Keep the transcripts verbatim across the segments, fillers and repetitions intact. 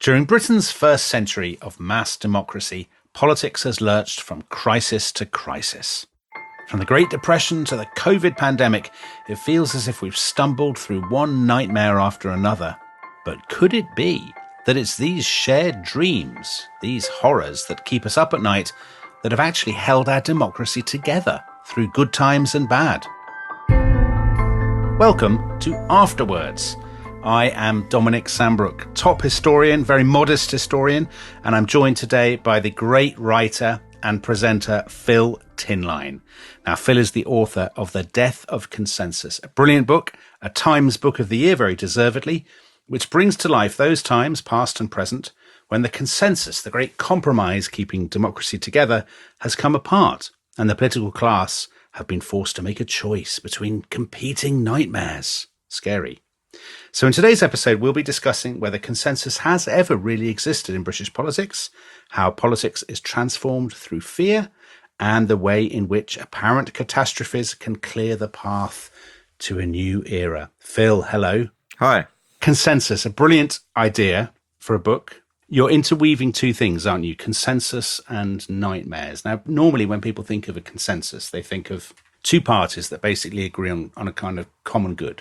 During Britain's first century of mass democracy, politics has lurched from crisis to crisis. From the Great Depression to the COVID pandemic, it feels as if we've stumbled through one nightmare after another. But could it be that it's these shared dreams, these horrors that keep us up at night, that have actually held our democracy together through good times and bad? Welcome to Afterwards. I am Dominic Sambrook, top historian, very modest historian, and I'm joined today by the great writer and presenter Phil Tinline. Now, Phil is the author of The Death of Consensus, a brilliant book, a Times Book of the Year, very deservedly, which brings to life those times, past and present, when the consensus, the great compromise keeping democracy together, has come apart, and the political class have been forced to make a choice between competing nightmares. Scary. So in today's episode, we'll be discussing whether consensus has ever really existed in British politics, how politics is transformed through fear, and the way in which apparent catastrophes can clear the path to a new era. Phil, hello. Hi. Consensus, a brilliant idea for a book. You're interweaving two things, aren't you? Consensus and nightmares. Now, normally when people think of a consensus, they think of two parties that basically agree on, on a kind of common good.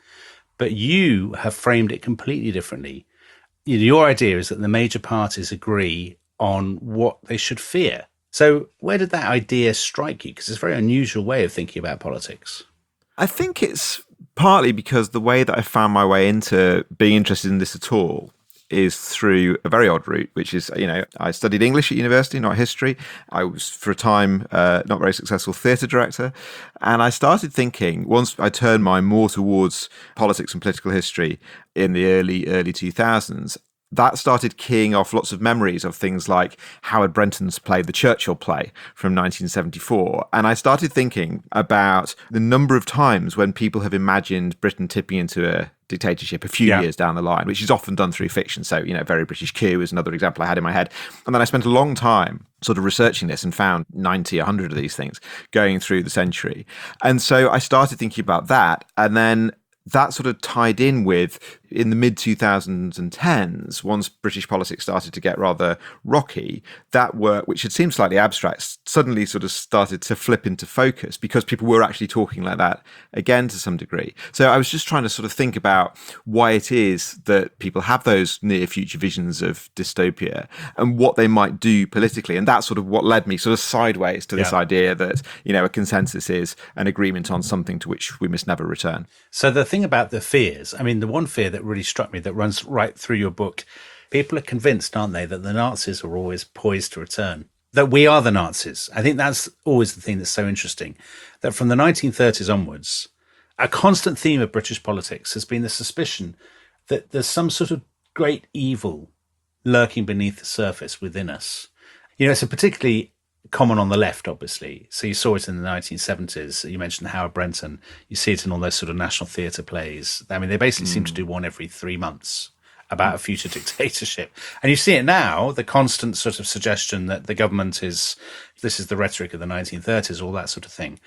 But you have framed it completely differently. Your idea is that the major parties agree on what they should fear. So where did that idea strike you? Because it's a very unusual way of thinking about politics. I think it's partly because the way that I found my way into being interested in this at all is through a very odd route, which is, you know, I studied English at university, not history. I was, for a time, uh, not very successful theatre director. And I started thinking, once I turned my more towards politics and political history in the early, early two thousands, that started keying off lots of memories of things like Howard Brenton's play, The Churchill Play from nineteen seventy-four. And I started thinking about the number of times when people have imagined Britain tipping into a dictatorship a few yeah. years down the line, which is often done through fiction. So, you know, Very British Coup is another example I had in my head. And then I spent a long time sort of researching this and found ninety, one hundred of these things going through the century. And so I started thinking about that. And then that sort of tied in with, in the mid twenty tens, once British politics started to get rather rocky, that work, which had seemed slightly abstract, suddenly sort of started to flip into focus because people were actually talking like that again to some degree. So I was just trying to sort of think about why it is that people have those near future visions of dystopia and what they might do politically. And that's sort of what led me sort of sideways to this yeah. idea that, you know, a consensus is an agreement on something to which we must never return. So the thing about the fears, I mean, the one fear that really struck me that runs right through your book, people are convinced, aren't they, that the Nazis are always poised to return, that we are the Nazis. I think that's always the thing that's so interesting, that from the nineteen thirties onwards, a constant theme of British politics has been the suspicion that there's some sort of great evil lurking beneath the surface within us. You know, it's a particularly common on the left, obviously. So you saw it in the nineteen seventies. You mentioned Howard Brenton. You see it in all those sort of national theatre plays. I mean, they basically mm. seem to do one every three months about a future dictatorship. And you see it now, the constant sort of suggestion that the government is, this is the rhetoric of the nineteen thirties, all that sort of thing.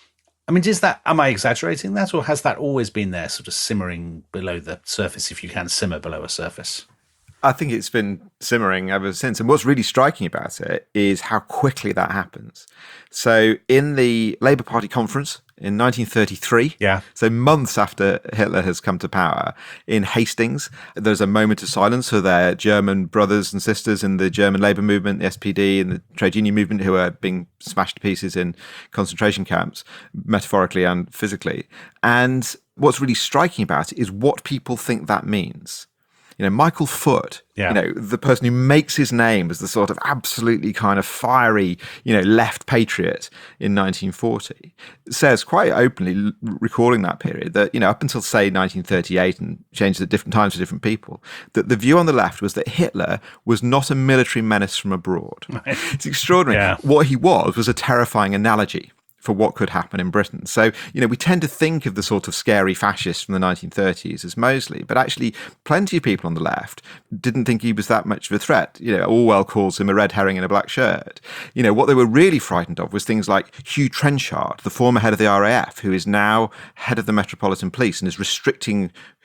I mean, is that, am I exaggerating that, or has that always been there, sort of simmering below the surface, if you can simmer below a surface? I think it's been simmering ever since. And what's really striking about it is how quickly that happens. So in the Labour Party conference in nineteen thirty-three, yeah. so months after Hitler has come to power, in Hastings, there's a moment of silence for their German brothers and sisters in the German Labour movement, the S P D and the trade union movement, who are being smashed to pieces in concentration camps, metaphorically and physically. And what's really striking about it is what people think that means. You know, Michael Foot, yeah. you know, the person who makes his name as the sort of absolutely kind of fiery, you know, left patriot in nineteen forty, says quite openly, recalling that period, that, you know, up until, say, nineteen thirty-eight, and changed at different times for different people, that the view on the left was that Hitler was not a military menace from abroad. It's extraordinary. Yeah. What he was was a terrifying analogy for what could happen in Britain. So, you know, we tend to think of the sort of scary fascist from the nineteen thirties as Mosley, but actually plenty of people on the left didn't think he was that much of a threat. You know, Orwell calls him a red herring in a black shirt. You know, what they were really frightened of was things like Hugh Trenchard, the former head of the R A F, who is now head of the Metropolitan Police and is restricting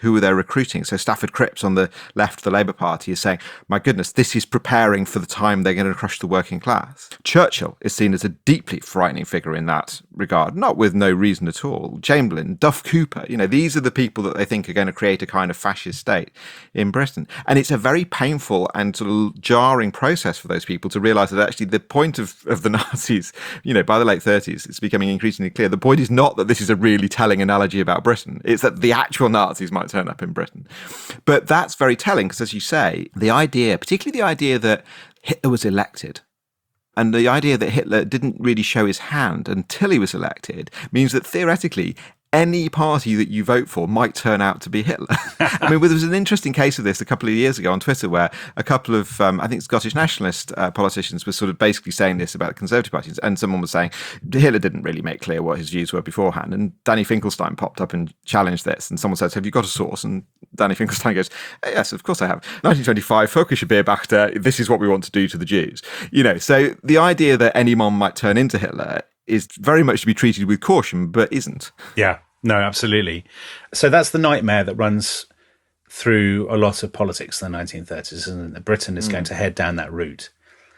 who they're recruiting. So Stafford Cripps on the left of the Labour Party is saying, my goodness, this is preparing for the time they're going to crush the working class. Churchill is seen as a deeply frightening figure in that regard, not with no reason at all. Chamberlain, Duff Cooper, you know, these are the people that they think are going to create a kind of fascist state in Britain. And it's a very painful and sort of jarring process for those people to realise that actually the point of, of the Nazis, you know, by the late thirties, it's becoming increasingly clear. The point is not that this is a really telling analogy about Britain. It's that the actual Nazis might turn up in Britain. But that's very telling because, as you say, the idea, particularly the idea that Hitler was elected, and the idea that Hitler didn't really show his hand until he was elected, means that theoretically any party that you vote for might turn out to be Hitler. I mean, there was an interesting case of this a couple of years ago on Twitter where a couple of, um, I think, Scottish nationalist uh, politicians were sort of basically saying this about the Conservative Party. And someone was saying Hitler didn't really make clear what his views were beforehand. And Danny Finkelstein popped up and challenged this. And someone says, have you got a source? And Danny Finkelstein goes, yes, of course I have. nineteen twenty-five, Völkische Beobachter, this is what we want to do to the Jews. You know, so the idea that anyone might turn into Hitler is very much to be treated with caution, but isn't. Yeah, no, absolutely. So that's the nightmare that runs through a lot of politics in the nineteen thirties, and that Britain is mm. going to head down that route.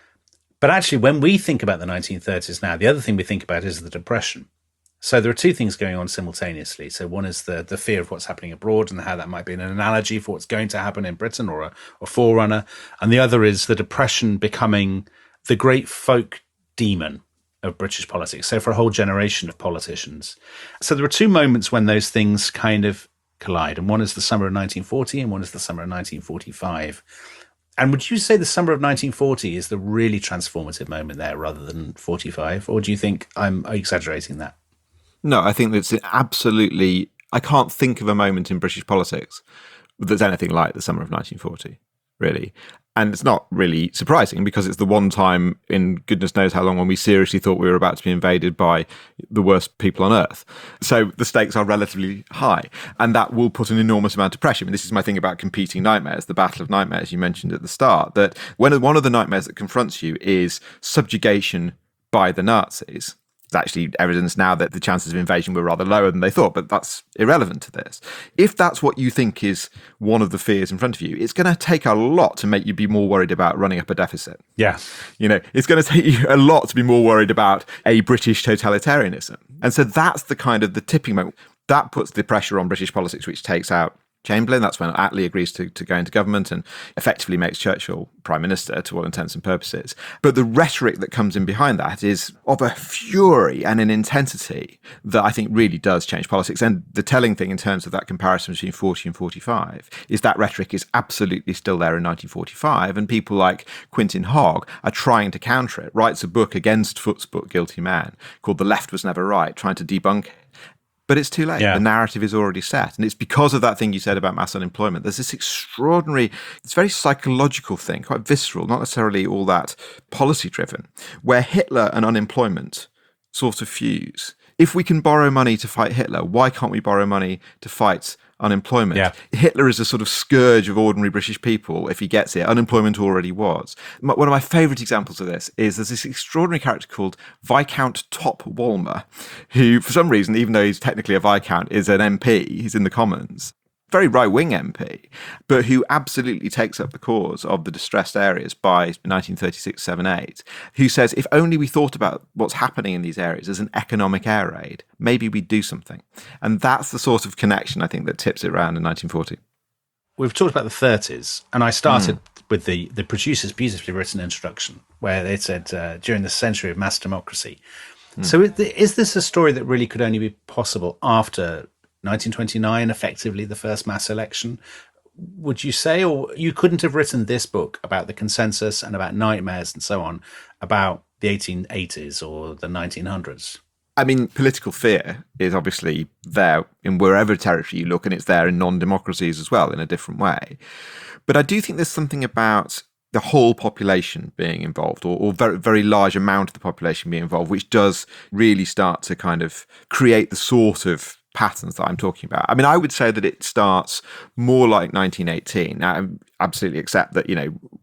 But actually, when we think about the nineteen thirties now, the other thing we think about is the Depression. So there are two things going on simultaneously. So one is the the fear of what's happening abroad and how that might be an analogy for what's going to happen in Britain or a, a forerunner. And the other is the Depression becoming the great folk demon of British politics. So for a whole generation of politicians. So there are two moments when those things kind of collide. And one is the summer of nineteen forty and one is the summer of nineteen forty-five. And would you say the summer of nineteen forty is the really transformative moment there rather than forty-five? Or do you think I'm exaggerating that? No, I think that's absolutely, I can't think of a moment in British politics that's anything like the summer of nineteen forty, really. And it's not really surprising because it's the one time in goodness knows how long when we seriously thought we were about to be invaded by the worst people on earth. So the stakes are relatively high, and that will put an enormous amount of pressure. I mean, this is my thing about competing nightmares, the battle of nightmares you mentioned at the start, that when one of the nightmares that confronts you is subjugation by the Nazis. Actually evidence now that the chances of invasion were rather lower than they thought, but that's irrelevant to this. If that's what you think is one of the fears in front of you, it's going to take a lot to make you be more worried about running up a deficit. Yeah. You know, it's going to take you a lot to be more worried about a British totalitarianism. And so that's the kind of the tipping moment. That puts the pressure on British politics, which takes out Chamberlain. That's when Attlee agrees to, to go into government and effectively makes Churchill prime minister to all intents and purposes. But the rhetoric that comes in behind that is of a fury and an intensity that I think really does change politics. And the telling thing in terms of that comparison between forty and forty-five is that rhetoric is absolutely still there in nineteen forty-five. And people like Quintin Hogg are trying to counter it, writes a book against Foot's book, Guilty Man, called The Left Was Never Right, trying to debunk it. But it's too late. Yeah. The narrative is already set. And it's because of that thing you said about mass unemployment. There's this extraordinary, it's very psychological thing, quite visceral, not necessarily all that policy driven, where Hitler and unemployment sort of fuse. If we can borrow money to fight Hitler, why can't we borrow money to fight unemployment? Yeah. Hitler is a sort of scourge of ordinary British people if he gets it. Unemployment already was. One of my favourite examples of this is there's this extraordinary character called Viscount Top Walmer, who for some reason, even though he's technically a Viscount, is an M P. He's in the Commons. Very right-wing M P, but who absolutely takes up the cause of the distressed areas by nineteen thirty-six, seven, eight, who says, if only we thought about what's happening in these areas as an economic air raid, maybe we'd do something. And that's the sort of connection, I think, that tips it around in nineteen forty. We've talked about the thirties, and I started mm. with the, the producer's beautifully written introduction, where they said, uh, during the century of mass democracy. Mm. So is this a story that really could only be possible after nineteen twenty-nine, effectively the first mass election, would you say? Or you couldn't have written this book about the consensus and about nightmares and so on about the eighteen eighties or the nineteen hundreds? I mean, political fear is obviously there in wherever territory you look, and it's there in non-democracies as well in a different way. But I do think there's something about the whole population being involved, or, or very, very large amount of the population being involved, which does really start to kind of create the sort of patterns that I'm talking about. I mean, I would say that it starts more like nineteen eighteen. Now, I absolutely accept that, you know,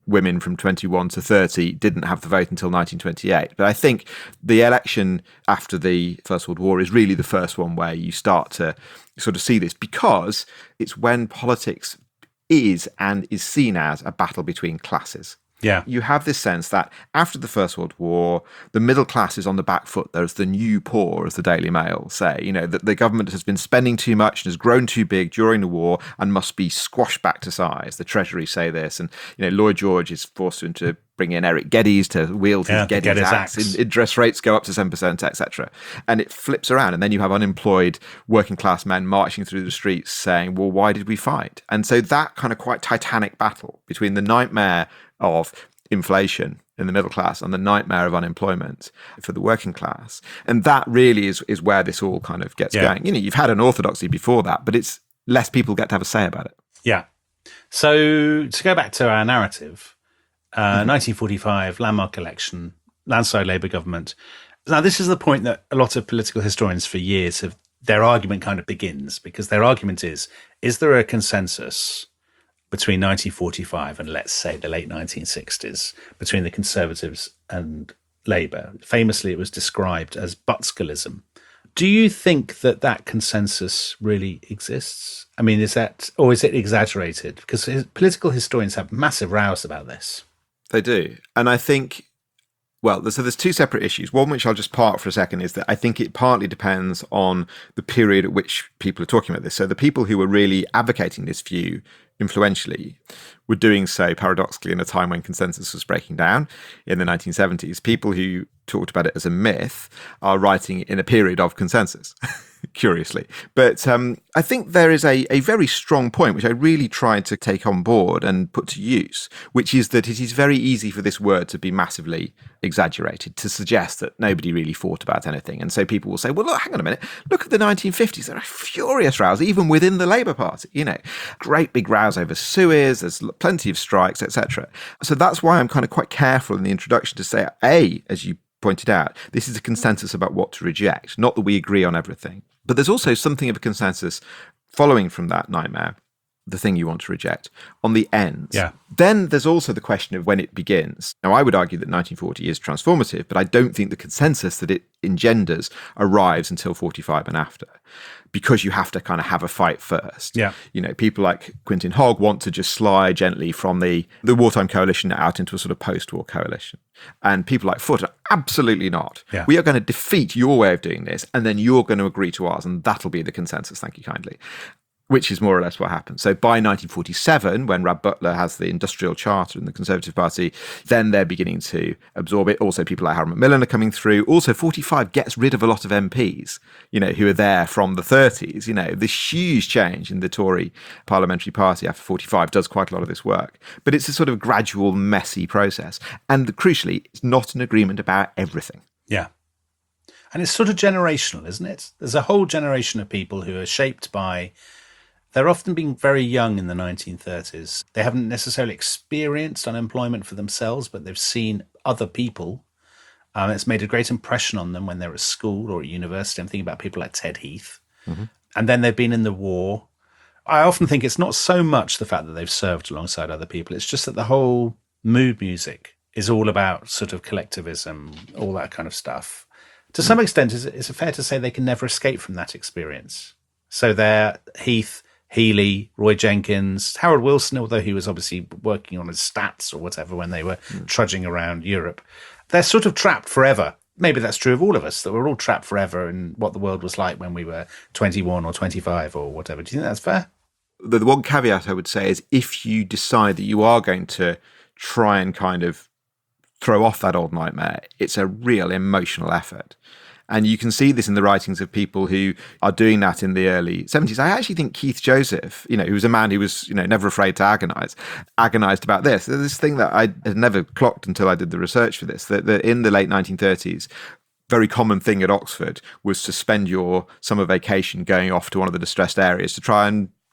women from twenty-one to thirty didn't have the vote until nineteen twenty-eight. But I think the election after the First World War is really the first one where you start to sort of see this, because it's when politics is and is seen as a battle between classes. Yeah. You have this sense that after the First World War, the middle class is on the back foot. There's the new poor, as the Daily Mail say, you know, that the government has been spending too much and has grown too big during the war and must be squashed back to size. The Treasury say this. And, you know, Lloyd George is forced to bring in Eric Geddes to wield his yeah, Geddes, Geddes axe. axe. Interest rates go up to seven percent, et cetera. And it flips around. And then you have unemployed working class men marching through the streets saying, well, why did we fight? And so that kind of quite titanic battle between the nightmare of inflation in the middle class and the nightmare of unemployment for the working class. And that really is is where this all kind of gets yeah. going. You know, you've had an orthodoxy before that, but it's less people get to have a say about it. Yeah. So to go back to our narrative, uh, mm-hmm. nineteen forty-five, landmark election, landslide Labour government. Now, this is the point that a lot of political historians for years have, their argument kind of begins, because their argument is, is there a consensus between nineteen forty-five and, let's say, the late nineteen sixties, between the Conservatives and Labour? Famously, it was described as Buttscallism. Do you think that that consensus really exists? I mean, is that, or is it exaggerated? Because political historians have massive rows about this. They do. And I think, well, so there's two separate issues. One, which I'll just park for a second, is that I think it partly depends on the period at which people are talking about this. So the people who were really advocating this view influentially were doing so paradoxically in a time when consensus was breaking down in the nineteen seventies. People who talked about it as a myth are writing in a period of consensus, curiously. But um, I think there is a, a very strong point, which I really tried to take on board and put to use, which is that it is very easy for this word to be massively exaggerated, to suggest that nobody really fought about anything. And so people will say, well, look, hang on a minute, look at the nineteen fifties. There are furious rows, even within the Labour Party, you know, great big rows over Suez, there's plenty of strikes, et cetera. So that's why I'm kind of quite careful in the introduction to say, A, as you pointed out, this is a consensus about what to reject, not that we agree on everything. But there's also something of a consensus following from that nightmare, the thing you want to reject, on the ends. Yeah. Then there's also the question of when it begins. Now, I would argue that nineteen forty is transformative, but I don't think the consensus that it engenders arrives until forty-five and after, because you have to kind of have a fight first. Yeah. You know, people like Quintin Hogg want to just slide gently from the, the wartime coalition out into a sort of post-war coalition. And people like Foote are absolutely not. Yeah. We are going to defeat your way of doing this, and then you're going to agree to ours, and that'll be the consensus, thank you kindly. Which is more or less what happened. So by nineteen forty-seven, when Rab Butler has the industrial charter in the Conservative Party, then they're beginning to absorb it. Also, people like Harold Macmillan are coming through. Also, forty-five gets rid of a lot of M Ps, you know, who are there from the thirties. You know, this huge change in the Tory parliamentary party after forty-five does quite a lot of this work. But it's a sort of gradual, messy process. And crucially, it's not an agreement about everything. Yeah. And it's sort of generational, isn't it? There's a whole generation of people who are shaped by... They're often being very young in the nineteen thirties. They haven't necessarily experienced unemployment for themselves, but they've seen other people. Um, it's made a great impression on them when they're at school or at university. I'm thinking about people like Ted Heath. Mm-hmm. And then they've been in the war. I often think it's not so much the fact that they've served alongside other people. It's just that the whole mood music is all about sort of collectivism, all that kind of stuff. To some extent, is it fair to say they can never escape from that experience? So they're Heath, Healy, Roy Jenkins, Harold Wilson, although he was obviously working on his stats or whatever when they were mm. trudging around Europe. They're sort of trapped forever. Maybe that's true of all of us, that we're all trapped forever in what the world was like when we were twenty-one or twenty-five or whatever. Do you think that's fair? The, the one caveat I would say is if you decide that you are going to try and kind of throw off that old nightmare, it's a real emotional effort. And you can see this in the writings of people who are doing that in the early seventies. I actually think Keith Joseph, you know, who was a man who was, you know, never afraid to agonize, agonized about this. There's this thing that I had never clocked until I did the research for this, that, that in the late nineteen thirties, very common thing at Oxford was to spend your summer vacation going off to one of the distressed areas to try and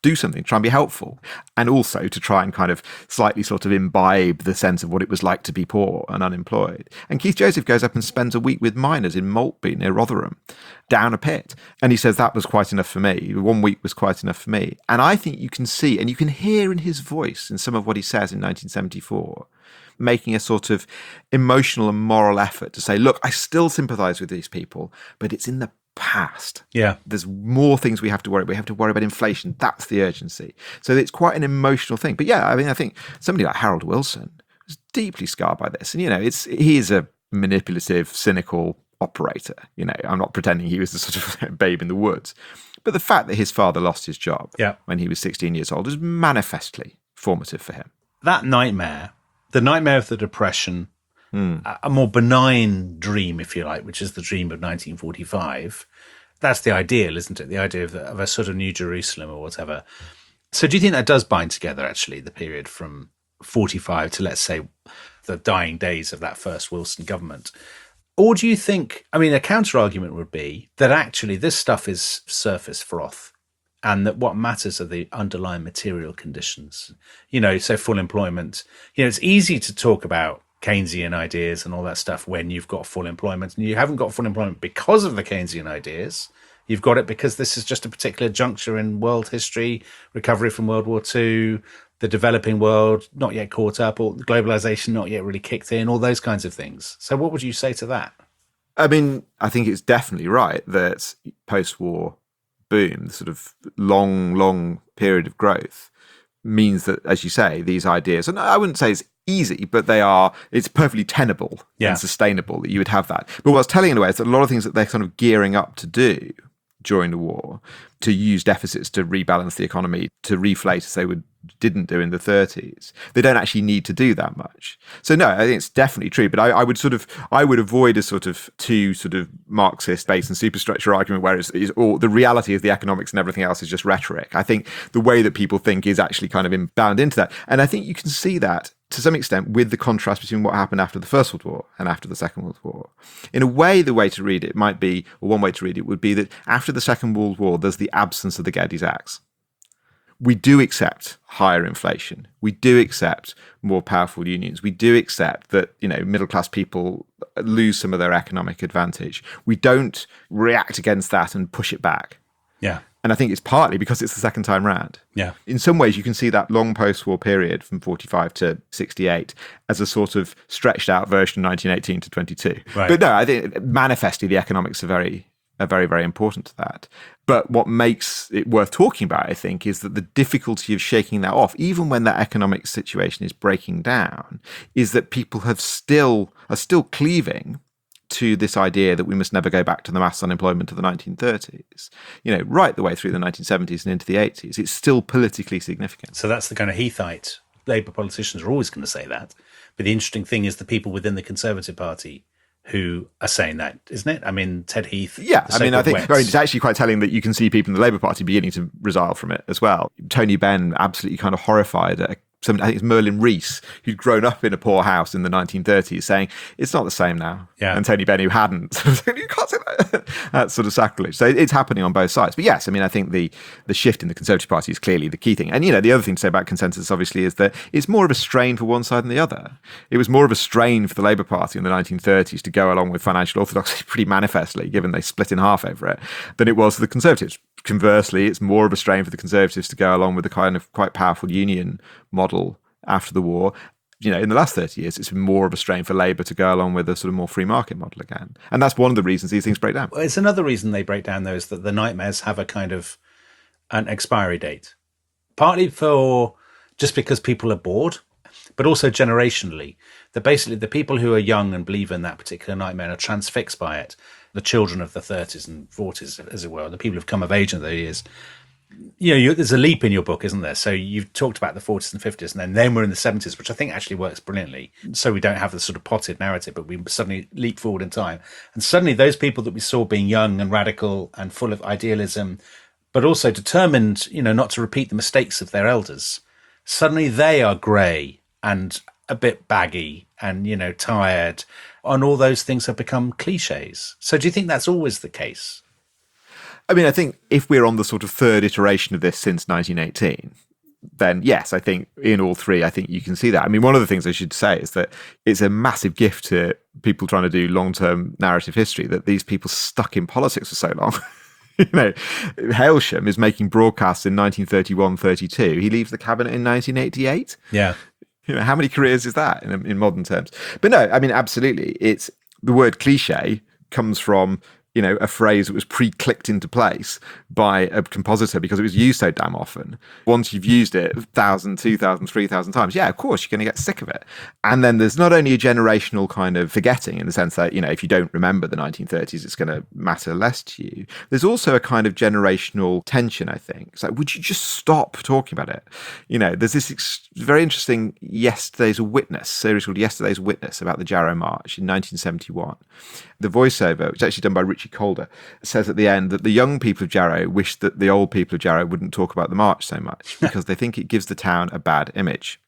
do something, try and be helpful, and also to try and kind of slightly sort of imbibe the sense of what it was like to be poor and unemployed. And Keith Joseph goes up and spends a week with miners in Maltby near Rotherham, down a pit. And he says that was quite enough for me. One week was quite enough for me. And I think you can see, and you can hear in his voice in some of what he says in nineteen seventy-four, making a sort of emotional and moral effort to say, look, I still sympathise with these people, but it's in the past. Yeah. There's more things we have to worry about. We have to worry about inflation. That's the urgency. So it's quite an emotional thing. But yeah, I mean, I think somebody like Harold Wilson was deeply scarred by this. And, you know, it's he is a manipulative, cynical operator. You know, I'm not pretending he was the sort of babe in the woods. But the fact that his father lost his job yeah. when he was sixteen years old is manifestly formative for him. That nightmare, the nightmare of the Depression, mm. a, a more benign dream, if you like, which is the dream of nineteen forty-five, that's the ideal, isn't it? The idea of, the, of a sort of New Jerusalem or whatever. So do you think that does bind together, actually, the period from forty-five to, let's say, the dying days of that first Wilson government? Or do you think, I mean, a counter-argument would be that actually this stuff is surface froth and that what matters are the underlying material conditions, you know, so full employment. You know, it's easy to talk about Keynesian ideas and all that stuff when you've got full employment, and you haven't got full employment because of the Keynesian ideas. You've got it because this is just a particular juncture in world history, recovery from World War Two, the developing world not yet caught up, or globalization not yet really kicked in, all those kinds of things. So what would you say to that? I mean, I think it's definitely right that post-war boom, the sort of long, long period of growth, means that, as you say, these ideas, and I wouldn't say it's easy, but they are, it's perfectly tenable yeah. and sustainable that you would have that. But what I was telling in a way is that a lot of things that they're kind of gearing up to do during the war, to use deficits to rebalance the economy, to reflate as they would didn't do in the thirties. They don't actually need to do that much. So no, I think it's definitely true. But I, I would sort of, I would avoid a sort of too sort of Marxist base and superstructure argument where it's, it's all the reality of the economics and everything else is just rhetoric. I think the way that people think is actually kind of bound into that. And I think you can see that to some extent with the contrast between what happened after the First World War and after the Second World War. In a way, the way to read it might be, or one way to read it would be that after the Second World War, there's the absence of the Geddes Acts. We do accept higher inflation. We do accept more powerful unions. We do accept that, you know, middle-class people lose some of their economic advantage. We don't react against that and push it back. Yeah. And I think it's partly because it's the second time round. Yeah. In some ways, you can see that long post-war period from forty-five to sixty-eight as a sort of stretched out version of nineteen eighteen to twenty-two. Right. But no, I think manifestly the economics are very, are very, very important to that. But what makes it worth talking about, I think, is that the difficulty of shaking that off, even when that economic situation is breaking down, is that people have still are still cleaving to this idea that we must never go back to the mass unemployment of the nineteen thirties, you know, right the way through the nineteen seventies and into the eighties. It's still politically significant. So that's the kind of Heathite. Labour politicians are always going to say that. But the interesting thing is the people within the Conservative Party who are saying that, isn't it? I mean, Ted Heath. Yeah, I mean, I think Wets. I mean, it's actually quite telling that you can see people in the Labour Party beginning to resile from it as well. Tony Benn absolutely kind of horrified at some, I think it's Merlin Rees, who'd grown up in a poor house in the nineteen thirties, saying it's not the same now. Yeah. And Tony Benn, who hadn't, you can't say that. That's sort of sacrilege. So it's happening on both sides. But yes, I mean, I think the the shift in the Conservative Party is clearly the key thing. And you know, the other thing to say about consensus, obviously, is that it's more of a strain for one side than the other. It was more of a strain for the Labour Party in the nineteen thirties to go along with financial orthodoxy pretty manifestly, given they split in half over it, than it was for the Conservatives. Conversely, it's more of a strain for the Conservatives to go along with the kind of quite powerful union model after the war. You know, in the last thirty years, it's been more of a strain for Labour to go along with a sort of more free market model again. And that's one of the reasons these things break down. Well, it's another reason they break down, though, is that the nightmares have a kind of an expiry date. Partly for just because people are bored, but also generationally. That basically the people who are young and believe in that particular nightmare are transfixed by it. The children of the thirties and forties, as it were, the people who've come of age in those years. You know, you, there's a leap in your book, isn't there? So you've talked about the forties and fifties, and then, then we're in the seventies, which I think actually works brilliantly. So we don't have the sort of potted narrative, but we suddenly leap forward in time. And suddenly those people that we saw being young and radical and full of idealism, but also determined, you know, not to repeat the mistakes of their elders, suddenly they are grey and a bit baggy and, you know, tired. And all those things have become cliches. So do you think that's always the case? I mean, I think if we're on the sort of third iteration of this since nineteen eighteen, then yes, I think in all three, I think you can see that. I mean, one of the things I should say is that it's a massive gift to people trying to do long-term narrative history that these people stuck in politics for so long. You know, Hailsham is making broadcasts in nineteen thirty-one, thirty-two. He leaves the cabinet in nineteen eighty-eight. Yeah. You know, how many careers is that in, in modern terms? But no, I mean, absolutely. It's the word cliche comes from, you know, a phrase that was pre-clicked into place by a compositor because it was used so damn often. Once you've used it a thousand, two thousand, three thousand times, yeah, of course, you're going to get sick of it. And then there's not only a generational kind of forgetting in the sense that, you know, if you don't remember the nineteen thirties, it's going to matter less to you. There's also a kind of generational tension, I think. It's like, would you just stop talking about it? You know, there's this ex- very interesting Yesterday's Witness, series called Yesterday's Witness about the Jarrow March in nineteen seventy-one. The voiceover, which is actually done by Richie Calder, says at the end that the young people of Jarrow wish that the old people of Jarrow wouldn't talk about the march so much because they think it gives the town a bad image.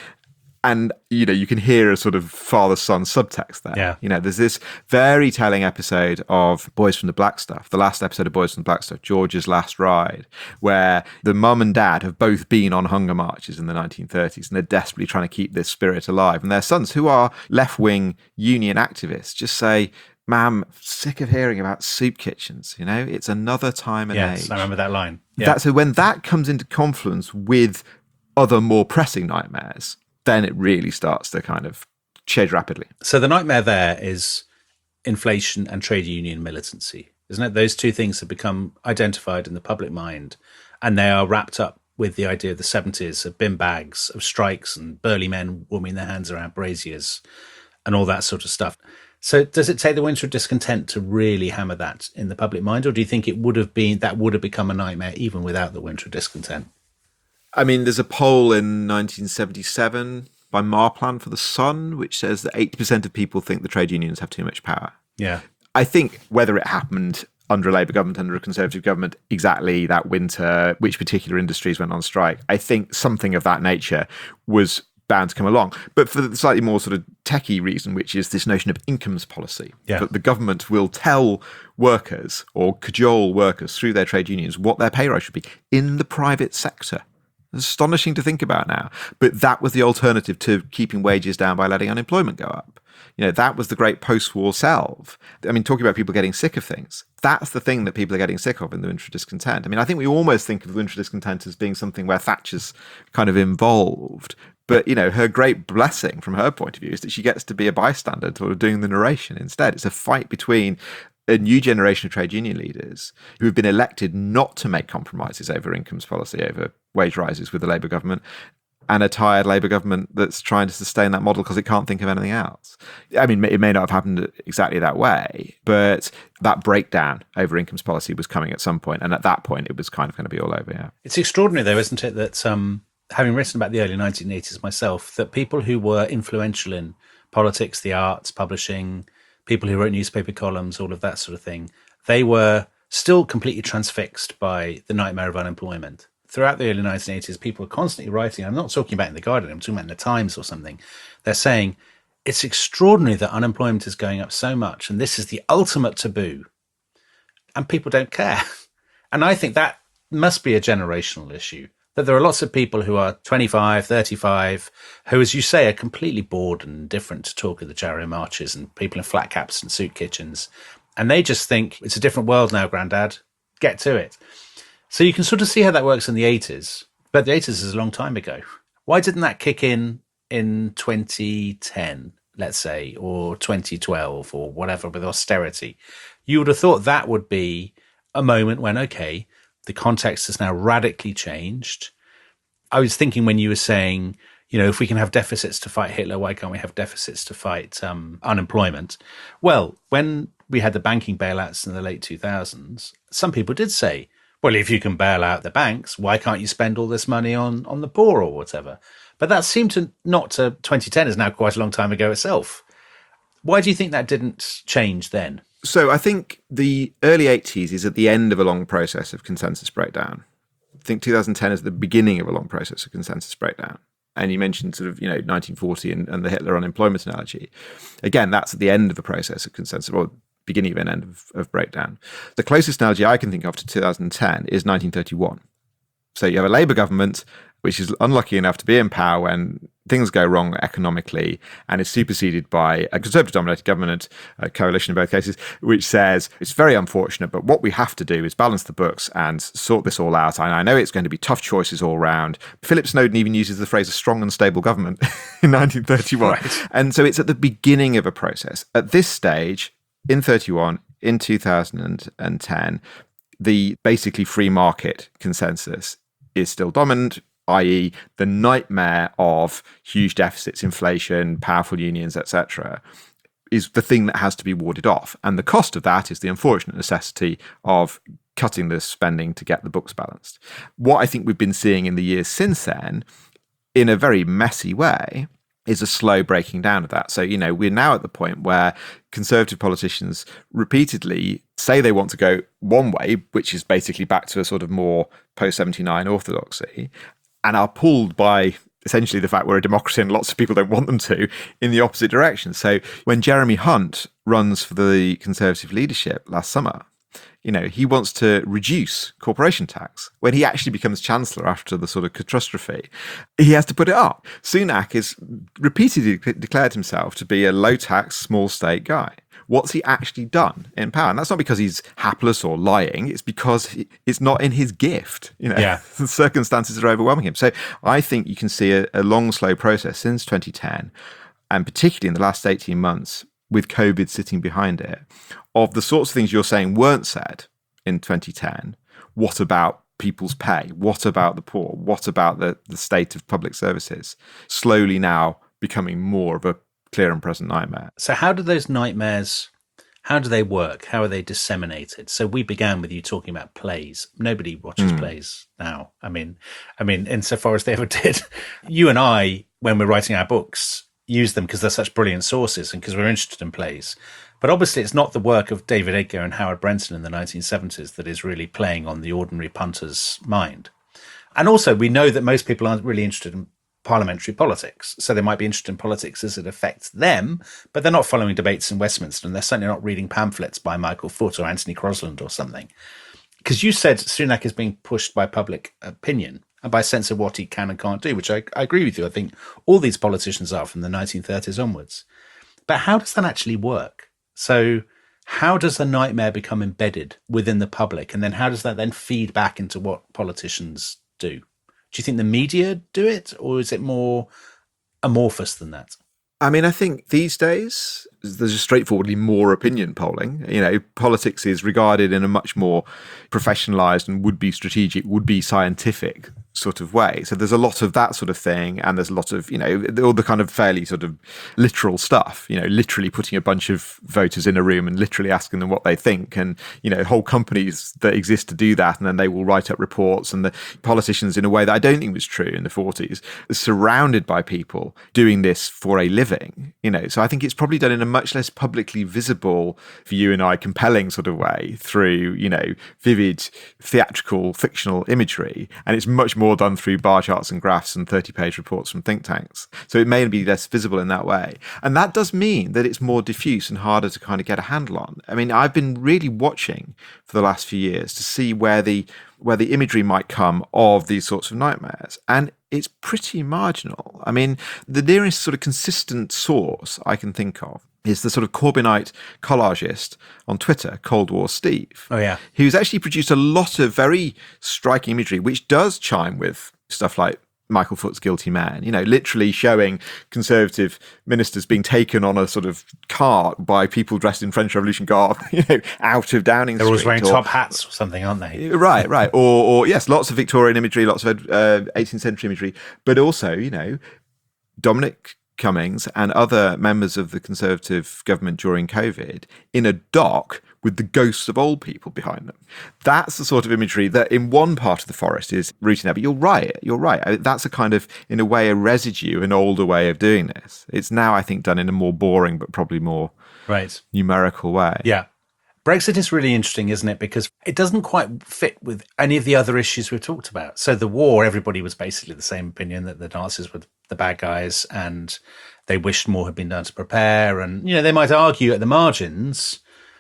And, you know, you can hear a sort of father-son subtext there. Yeah. You know, there's this very telling episode of Boys from the Black Stuff, the last episode of Boys from the Black Stuff, George's Last Ride, where the mum and dad have both been on hunger marches in the nineteen thirties and they're desperately trying to keep this spirit alive. And their sons, who are left-wing union activists, just say, ma'am, sick of hearing about soup kitchens. You know, it's another time and Yes, age. I remember that line. Yeah. That, so when that comes into confluence with other more pressing nightmares, then it really starts to kind of change rapidly. So the nightmare there is inflation and trade union militancy, isn't it? Those two things have become identified in the public mind, and they are wrapped up with the idea of the seventies, of bin bags, of strikes and burly men warming their hands around braziers and all that sort of stuff. So does it take the winter of discontent to really hammer that in the public mind, or do you think it would have been that would have become a nightmare even without the winter of discontent? I mean, there's a poll in nineteen seventy-seven by Marplan for The Sun, which says that eighty percent of people think the trade unions have too much power. Yeah. I think whether it happened under a Labour government, under a Conservative government, exactly that winter, which particular industries went on strike, I think something of that nature was bound to come along. But for the slightly more sort of techie reason, which is this notion of incomes policy, Yeah. that the government will tell workers or cajole workers through their trade unions what their pay rise should be in the private sector. It's astonishing to think about now. But that was the alternative to keeping wages down by letting unemployment go up. You know, that was the great post-war salve. I mean, talking about people getting sick of things, that's the thing that people are getting sick of in the winter of discontent. I mean, I think we almost think of the winter of discontent as being something where Thatcher's kind of involved. But, you know, her great blessing from her point of view is that she gets to be a bystander sort of doing the narration instead. It's a fight between a new generation of trade union leaders who have been elected not to make compromises over incomes policy, over wage rises with the Labour government, and a tired Labour government that's trying to sustain that model because it can't think of anything else. I mean, it may not have happened exactly that way, but that breakdown over incomes policy was coming at some point, and at that point, it was kind of going to be all over, yeah. It's extraordinary, though, isn't it, that um, having written about the early nineteen eighties myself, that people who were influential in politics, the arts, publishing, people who wrote newspaper columns, all of that sort of thing, they were still completely transfixed by the nightmare of unemployment. Throughout the early nineteen eighties, people were constantly writing, I'm not talking about in The Guardian, I'm talking about in The Times or something. They're saying, it's extraordinary that unemployment is going up so much, and this is the ultimate taboo. And people don't care. And I think that must be a generational issue, that there are lots of people who are twenty-five, thirty-five, who, as you say, are completely bored and indifferent to talk of the Jarrow marches and people in flat caps and soup kitchens. And they just think, it's a different world now, Grandad, get to it. So you can sort of see how that works in the eighties, but the eighties is a long time ago. Why didn't that kick in in twenty ten, let's say, or twenty twelve or whatever with austerity? You would have thought that would be a moment when, okay, the context has now radically changed. I was thinking when you were saying, you know, if we can have deficits to fight Hitler, why can't we have deficits to fight um, unemployment? Well, when we had the banking bailouts in the late two thousands, some people did say, well, if you can bail out the banks, why can't you spend all this money on, on the poor or whatever? But that seemed to not to twenty ten is now quite a long time ago itself. Why do you think that didn't change then? So I think the early eighties is at the end of a long process of consensus breakdown. I think two thousand ten is the beginning of a long process of consensus breakdown. And you mentioned sort of, you know, nineteen forty and, and the Hitler unemployment analogy. Again, that's at the end of a process of consensus, or beginning of an end of, of breakdown. The closest analogy I can think of to two thousand ten is nineteen thirty-one. So you have a Labour government which is unlucky enough to be in power when things go wrong economically, and is superseded by a Conservative-dominated government, a coalition in both cases, which says it's very unfortunate, but what we have to do is balance the books and sort this all out. And I know it's going to be tough choices all round. Philip Snowden even uses the phrase a strong and stable government in nineteen thirty-one. Right. And so it's at the beginning of a process. At this stage, in thirty-one, in two thousand ten, the basically free market consensus is still dominant, that is the nightmare of huge deficits, inflation, powerful unions, et cetera, is the thing that has to be warded off. And the cost of that is the unfortunate necessity of cutting the spending to get the books balanced. What I think we've been seeing in the years since then, in a very messy way, is a slow breaking down of that. So, you know, we're now at the point where Conservative politicians repeatedly say they want to go one way, which is basically back to a sort of more post seventy-nine orthodoxy, and are pulled by essentially the fact we're a democracy and lots of people don't want them to, in the opposite direction. So when Jeremy Hunt runs for the Conservative leadership last summer, you know, he wants to reduce corporation tax. When he actually becomes Chancellor after the sort of catastrophe, he has to put it up. Sunak has repeatedly declared himself to be a low-tax, small-state guy. What's he actually done in power? And that's not because he's hapless or lying. It's because he, it's not in his gift. You know, yeah. The circumstances are overwhelming him. So I think you can see a, a long, slow process since twenty ten, and particularly in the last eighteen months, with COVID sitting behind it, of the sorts of things you're saying weren't said in twenty ten. What about people's pay? What about the poor? What about the, the state of public services? Slowly now becoming more of a clear and present nightmare. So how do those nightmares, how do they work? How are they disseminated? So we began with you talking about plays. Nobody watches mm. plays now. I mean, I mean, insofar as they ever did. You and I, when we're writing our books, use them because they're such brilliant sources and because we're interested in plays. But obviously it's not the work of David Edgar and Howard Brenton in the nineteen seventies that is really playing on the ordinary punter's mind. And also we know that most people aren't really interested in parliamentary politics. So they might be interested in politics as it affects them, but they're not following debates in Westminster, and they're certainly not reading pamphlets by Michael Foot or Anthony Crosland or something. Because you said Sunak is being pushed by public opinion and by sense of what he can and can't do, which I, I agree with you. I think all these politicians are from the nineteen thirties onwards. But how does that actually work? So how does the nightmare become embedded within the public? And then how does that then feed back into what politicians do? Do you think the media do it, or is it more amorphous than that? I mean, I think these days there's just straightforwardly more opinion polling. You know, politics is regarded in a much more professionalized and would be strategic, would be scientific sort of way. So there's a lot of that sort of thing. And there's a lot of, you know, all the kind of fairly sort of literal stuff, you know, literally putting a bunch of voters in a room and literally asking them what they think. And, you know, whole companies that exist to do that. And then they will write up reports, and the politicians, in a way that I don't think was true in the forties, are surrounded by people doing this for a living, you know. So I think it's probably done in a much less publicly visible, for you and I, compelling sort of way through, you know, vivid theatrical, fictional imagery. And it's much more done through bar charts and graphs and thirty-page reports from think tanks. So it may be less visible in that way. And that does mean that it's more diffuse and harder to kind of get a handle on. I mean, I've been really watching for the last few years to see where the where the imagery might come of these sorts of nightmares. And it's pretty marginal. I mean, the nearest sort of consistent source I can think of is the sort of Corbynite collagist on Twitter, Cold War Steve. Oh, yeah. Who's actually produced a lot of very striking imagery, which does chime with stuff like Michael Foot's Guilty Man, you know, literally showing Conservative ministers being taken on a sort of cart by people dressed in French Revolution garb, you know, out of Downing Street. They're always wearing or, top hats or something, aren't they? Right, right. Or, or yes, lots of Victorian imagery, lots of uh, eighteenth century imagery, but also, you know, Dominic Cummings and other members of the Conservative government during COVID in a dock with the ghosts of old people behind them. That's the sort of imagery that in one part of the forest is rooting there. But you're right, you're right. That's a kind of, in a way, a residue, an older way of doing this. It's now, I think, done in a more boring but probably more right. numerical way. Yeah. Brexit is really interesting, isn't it? Because it doesn't quite fit with any of the other issues we've talked about. So the war, everybody was basically the same opinion that the Nazis were the bad guys and they wished more had been done to prepare. And, you know, they might argue at the margins,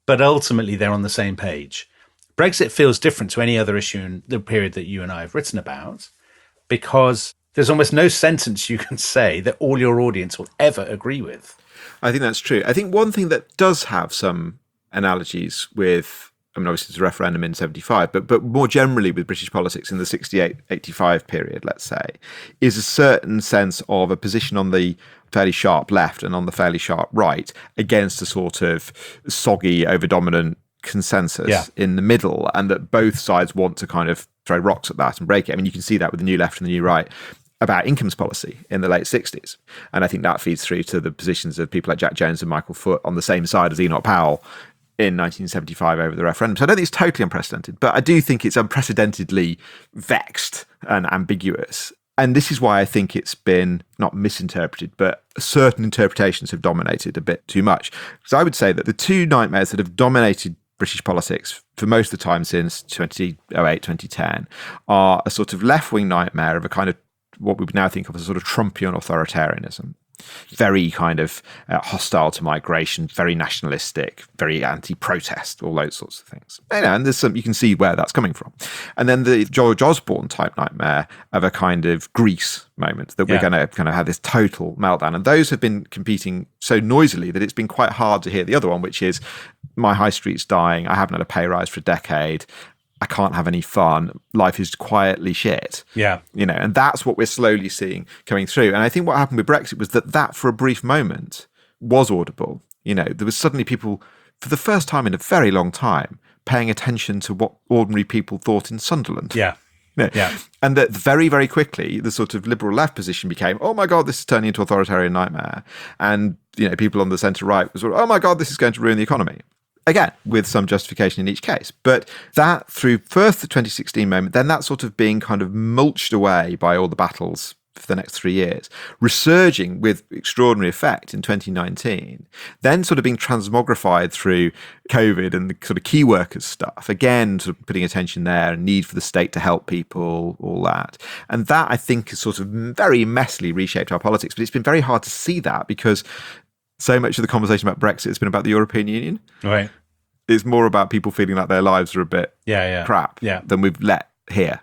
but ultimately they're on the same page. Brexit feels different to any other issue in the period that you and I have written about, because there's almost no sentence you can say that all your audience will ever agree with. I think that's true. I think one thing that does have some analogies with, I mean, obviously it's a referendum in seventy-five, but but more generally with British politics in the sixty-eight eighty-five period, let's say, is a certain sense of a position on the fairly sharp left and on the fairly sharp right against a sort of soggy, over-dominant consensus yeah. in the middle, and that both sides want to kind of throw rocks at that and break it. I mean, you can see that with the New Left and the New Right about incomes policy in the late sixties. And I think that feeds through to the positions of people like Jack Jones and Michael Foot on the same side as Enoch Powell in nineteen seventy-five over the referendum. So I don't think it's totally unprecedented, but I do think it's unprecedentedly vexed and ambiguous. And this is why I think it's been not misinterpreted, but certain interpretations have dominated a bit too much. Because I would say that the two nightmares that have dominated British politics for most of the time since twenty oh eight, twenty ten are a sort of left-wing nightmare of a kind of what we would now think of as a sort of Trumpian authoritarianism. Very kind of uh, hostile to migration, very nationalistic, very anti-protest, all those sorts of things. You know, and there's some, you can see where that's coming from. And then the George Osborne type nightmare of a kind of Greece moment that we're yeah. going to kind of have this total meltdown. And those have been competing so noisily that it's been quite hard to hear the other one, which is my high street's dying. I haven't had a pay rise for a decade. I can't have any fun. Life is quietly shit. Yeah. You know, and that's what we're slowly seeing coming through. And I think what happened with Brexit was that that for a brief moment was audible. You know, there was suddenly people, for the first time in a very long time, paying attention to what ordinary people thought in Sunderland. Yeah. You know? Yeah. And that very, very quickly, the sort of liberal left position became, oh my God, this is turning into authoritarian nightmare. And, you know, people on the centre right was, oh my God, this is going to ruin the economy. Again, with some justification in each case. But that through first the twenty sixteen moment, then that sort of being kind of mulched away by all the battles for the next three years, resurging with extraordinary effect in twenty nineteen, then sort of being transmogrified through COVID and the sort of key workers stuff, again, sort of putting attention there, need for the state to help people, all that. And that, I think, has sort of very messily reshaped our politics. But it's been very hard to see that because so much of the conversation about Brexit has been about the European Union. Right. It's more about people feeling like their lives are a bit yeah, yeah. crap yeah. than we've let here.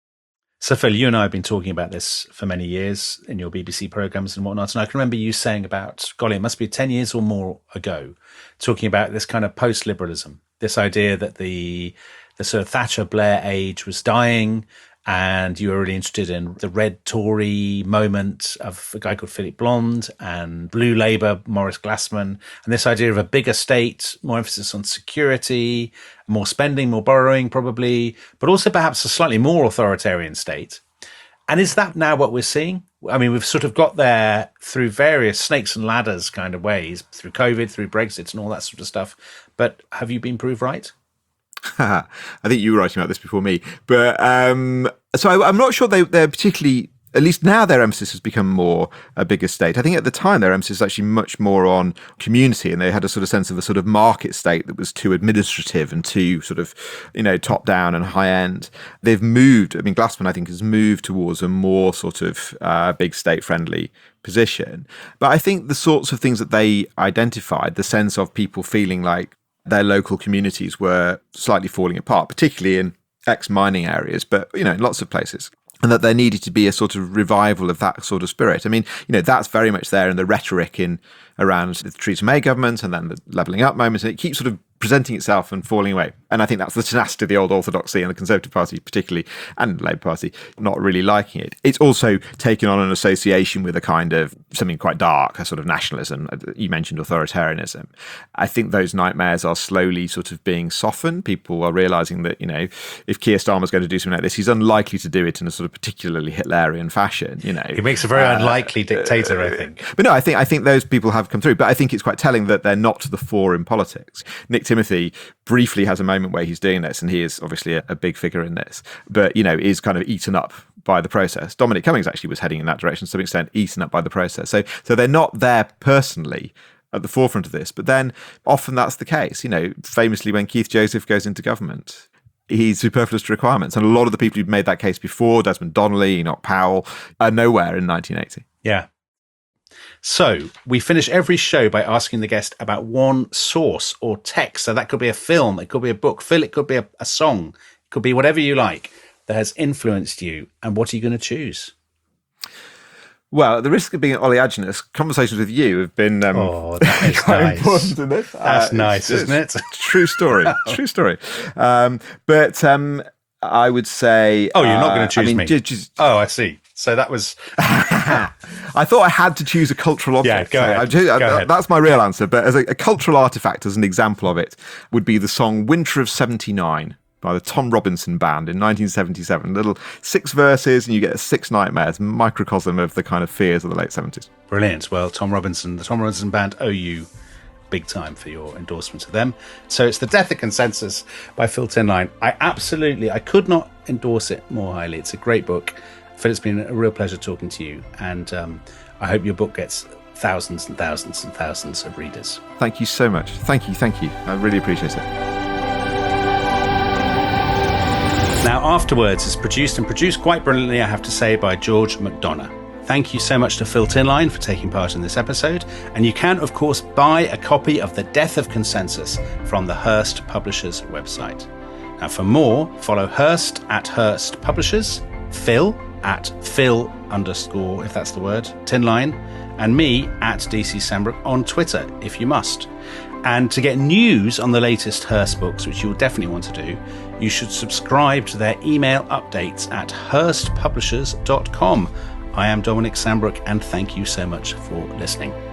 So, Phil, you and I have been talking about this for many years in your B B C programmes and whatnot. And I can remember you saying about, golly, it must be ten years or more ago, talking about this kind of post-liberalism, this idea that the the sort of Thatcher-Blair age was dying, and you were really interested in the red Tory moment of a guy called Philip Blond and blue Labour, Maurice Glassman, and this idea of a bigger state, more emphasis on security, more spending, more borrowing probably, but also perhaps a slightly more authoritarian state. And is that now what we're seeing? I mean, we've sort of got there through various snakes and ladders kind of ways, through COVID, through Brexit and all that sort of stuff. But have you been proved right? I think you were writing about this before me, but um, so I, I'm not sure they, they're particularly, at least now their emphasis has become more a bigger state. I think at the time their emphasis was actually much more on community, and they had a sort of sense of a sort of market state that was too administrative and too sort of, you know, top down and high end. They've moved, I mean, Glassman, I think, has moved towards a more sort of uh, big state friendly position. But I think the sorts of things that they identified, the sense of people feeling like their local communities were slightly falling apart, particularly in ex-mining areas, but, you know, in lots of places. And that there needed to be a sort of revival of that sort of spirit. I mean, you know, that's very much there in the rhetoric in around the Theresa May government and then the levelling up moments. And it keeps sort of presenting itself and falling away. And I think that's the tenacity of the old orthodoxy and the Conservative Party particularly, and the Labour Party, not really liking it. It's also taken on an association with a kind of something quite dark, a sort of nationalism. You mentioned authoritarianism. I think those nightmares are slowly sort of being softened. People are realising that, you know, if Keir Starmer's going to do something like this, he's unlikely to do it in a sort of particularly Hitlerian fashion, you know. He makes a very uh, unlikely dictator, uh, I think. But no, I think I think those people have come through. But I think it's quite telling that they're not to the fore in politics. Nick Timothy briefly has a moment where he's doing this, and he is obviously a, a big figure in this, but, you know, is kind of eaten up by the process. Dominic Cummings actually was heading in that direction to some extent, eaten up by the process. So, so they're not there personally at the forefront of this, but then often that's the case. You know, famously when Keith Joseph goes into government, he's superfluous to requirements. And a lot of the people who've made that case before, Desmond Donnelly, Enoch Powell, are nowhere in nineteen eighty. Yeah. So we finish every show by asking the guest about one source or text. So that could be a film, it could be a book, Phil, it could be a, a song, it could be whatever you like that has influenced you. And what are you going to choose? Well, at the risk of being oleaginous, conversations with you have been um, oh, that is quite nice. important in this. That's uh, nice, it's, isn't it's it? True story. True story. Um, but um, I would say... Oh, you're not uh, going to choose I mean, me? Just, just, oh, I see. So that was... I thought I had to choose a cultural object. Yeah, go ahead. I, I, go I, ahead. That's my real answer. But as a, a cultural artifact, as an example of it, would be the song Winter of seventy-nine by the Tom Robinson Band in nineteen seventy-seven. Little six verses and you get six nightmares, microcosm of the kind of fears of the late seventies. Brilliant. Well, Tom Robinson, the Tom Robinson Band owe you big time for your endorsement of them. So it's The Death of Consensus by Phil Tinline. I absolutely, I could not endorse it more highly. It's a great book. Phil, it's been a real pleasure talking to you. And um, I hope your book gets thousands and thousands and thousands of readers. Thank you so much. Thank you. Thank you. I really appreciate it. Now, Afterwards is produced and produced quite brilliantly, I have to say, by George McDonough. Thank you so much to Phil Tinline for taking part in this episode. And you can, of course, buy a copy of The Death of Consensus from the Hearst Publishers website. Now, for more, follow Hearst at Hearst Publishers, Phil at Phil underscore, if that's the word, Tinline, and me at D C Sambrook on Twitter, if you must. And to get news on the latest Hearst books, which you'll definitely want to do, you should subscribe to their email updates at hearst publishers dot com. I am Dominic Sambrook, and thank you so much for listening.